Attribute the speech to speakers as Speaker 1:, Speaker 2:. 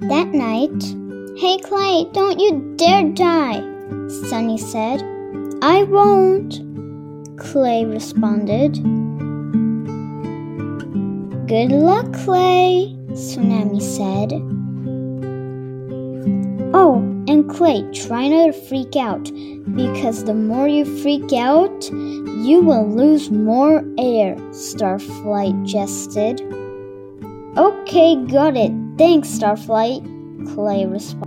Speaker 1: That night, "Hey Clay, don't you dare die," Sunny said. "I won't," Clay responded. "Good luck, Clay," Tsunami said. "Oh, and Clay, try not to freak out, because the more you freak out, you will lose more air," Starflight jested. "Okay, got it. Thanks, Starflight," Clay responded.